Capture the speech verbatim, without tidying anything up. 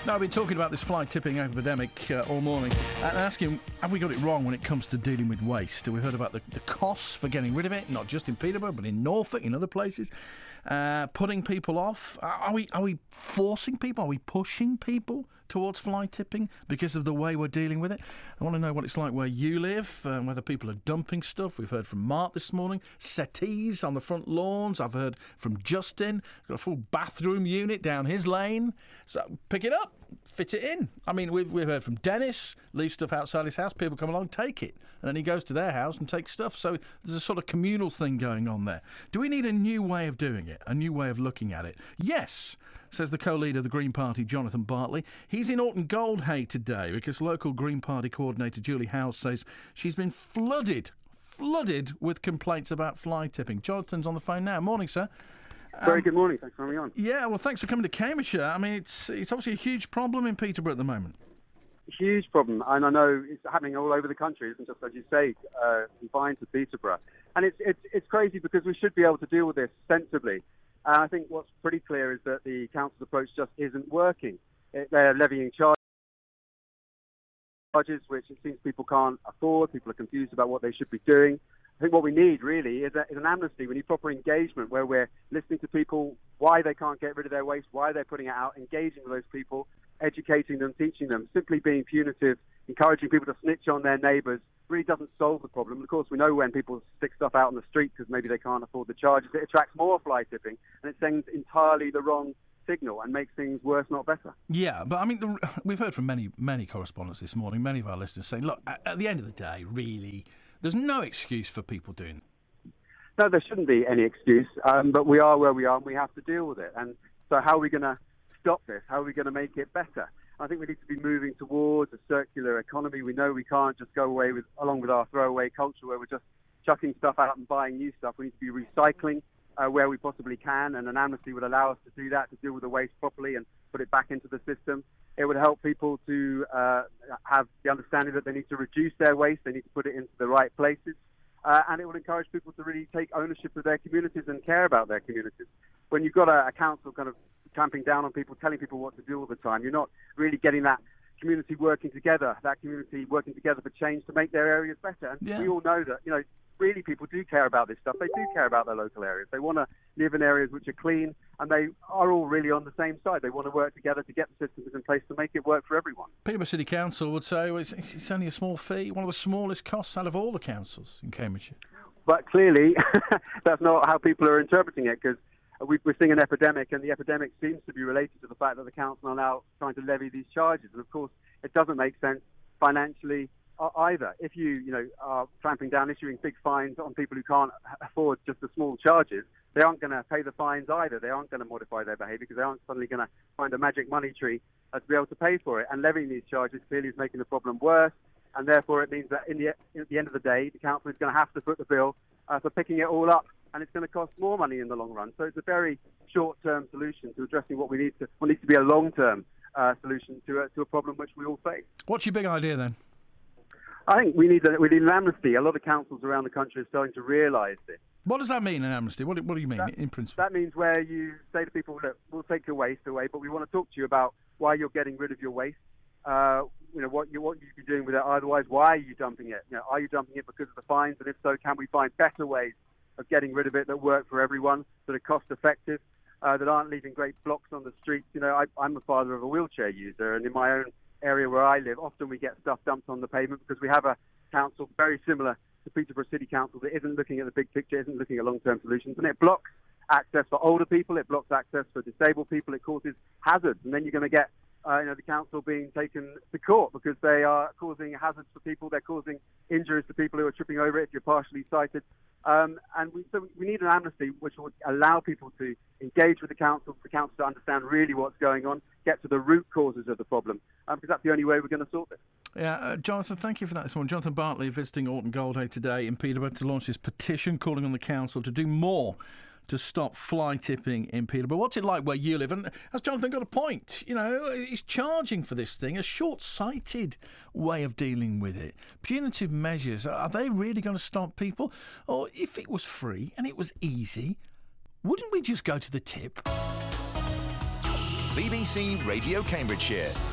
Now, I've been talking about this fly tipping epidemic uh, all morning and asking, have we got it wrong when it comes to dealing with waste? We've heard about the, the costs for getting rid of it, not just in Peterborough, but in Norfolk, in other places, uh, putting people off. Are we, are we forcing people? Are we pushing people towards fly tipping because of the way we're dealing with it? I want to know what it's like where you live, um, whether people are dumping stuff. We've heard from Mark this morning, settees on the front lawns. I've heard from Justin, got a full bathroom unit down his lane. So pick it up, fit it in. I mean, we've, we've heard from Dennis, leave stuff outside his house, people come along, take it. And then he goes to their house and takes stuff. So there's a sort of communal thing going on there. Do we need a new way of doing it, a new way of looking at it? Yes, says the co-leader of the Green Party, Jonathan Bartley. He's in Alton Goldhay today because local Green Party coordinator Julie Howes says she's been flooded, flooded with complaints about fly tipping. Jonathan's on the phone now. Morning, sir. Very Um, good morning. Thanks for having me on. Yeah, well, thanks for coming to Cambridgeshire. I mean, it's it's obviously a huge problem in Peterborough at the moment. Huge problem, and I know it's happening all over the country, isn't just, as you say, uh, confined to Peterborough. And it's, it's, it's crazy because we should be able to deal with this sensibly. And I think what's pretty clear is that the council's approach just isn't working. It, they're levying charges, which it seems people can't afford. People are confused about what they should be doing. I think what we need, really, is, a, is an amnesty. We need proper engagement where we're listening to people, why they can't get rid of their waste, why they're putting it out, engaging with those people, educating them, teaching them. Simply being punitive, encouraging people to snitch on their neighbours really doesn't solve the problem. Of course, we know when people stick stuff out on the street because maybe they can't afford the charges, it attracts more fly tipping, and it sends entirely the wrong signal and makes things worse, not better. Yeah, but I mean, the, we've heard from many, many correspondents this morning, many of our listeners saying, look, at, at the end of the day, really, there's no excuse for people doing it. No, there shouldn't be any excuse, um, but we are where we are and we have to deal with it. And so how are we going to stop this? How are we going to make it better? I think we need to be moving towards a circular economy. We know we can't just go away with along with our throwaway culture where we're just chucking stuff out and buying new stuff. We need to be recycling uh, where we possibly can, and an amnesty would allow us to do that, to deal with the waste properly and put it back into the system. It would help people to uh, have the understanding that they need to reduce their waste, they need to put it into the right places, uh, and it would encourage people to really take ownership of their communities and care about their communities. When you've got a, a council kind of clamping down on people, telling people what to do all the time, you're not really getting that community working together, that community working together for change to make their areas better. And yeah. we all know that, you know, really people do care about this stuff. They do care about their local areas. They want to live in areas which are clean, and they are all really on the same side. They want to work together to get the systems in place to make it work for everyone. Peterborough City Council would say well, it's, it's only a small fee, one of the smallest costs out of all the councils in Cambridgeshire. But clearly, that's not how people are interpreting it, because we're seeing an epidemic, and the epidemic seems to be related to the fact that the council are now trying to levy these charges. And of course, it doesn't make sense financially either. If you, you know, are clamping down, issuing big fines on people who can't afford just the small charges, they aren't going to pay the fines either. They aren't going to modify their behaviour because they aren't suddenly going to find a magic money tree uh, to be able to pay for it. And levying these charges clearly is making the problem worse. And therefore, it means that in the, at the end of the day, the council is going to have to foot the bill uh, for picking it all up, and it's going to cost more money in the long run. So it's a very short-term solution to addressing what we need to, what needs to be a long-term uh, solution to a, to a problem which we all face. What's your big idea then? I think we need, a, we need an amnesty. A lot of councils around the country are starting to realise this. What does that mean, an amnesty? What, what do you mean, that, in principle? That means where you say to people, look, we'll take your waste away, but we want to talk to you about why you're getting rid of your waste. Uh, you know, what you what you'd be doing with it otherwise. Why are you dumping it? You know, are you dumping it because of the fines? And if so, can we find better ways of getting rid of it that work for everyone, that are cost effective, uh, that aren't leaving great blocks on the streets? You know, I, I'm a father of a wheelchair user, and in my own area where I live, often we get stuff dumped on the pavement because we have a council very similar to Peterborough City Council that isn't looking at the big picture, isn't looking at long-term solutions, and it blocks access for older people, it blocks access for disabled people, it causes hazards, and then you're going to get Uh, you know, the council being taken to court because they are causing hazards for people, they're causing injuries to people who are tripping over it if you're partially sighted. Um, and we, so we need an amnesty which would allow people to engage with the council, for the council to understand really what's going on, get to the root causes of the problem, um, because that's the only way we're going to sort this. Yeah, uh, Jonathan, thank you for that this morning. Jonathan Bartley visiting Alton Goldhay today in Peterborough to launch his petition calling on the council to do more to stop fly tipping in Peterborough. What's it like where you live? And has Jonathan got a point? You know, he's charging for this thing, a short-sighted way of dealing with it. Punitive measures, are they really going to stop people? Or if it was free and it was easy, wouldn't we just go to the tip? B B C Radio Cambridgeshire.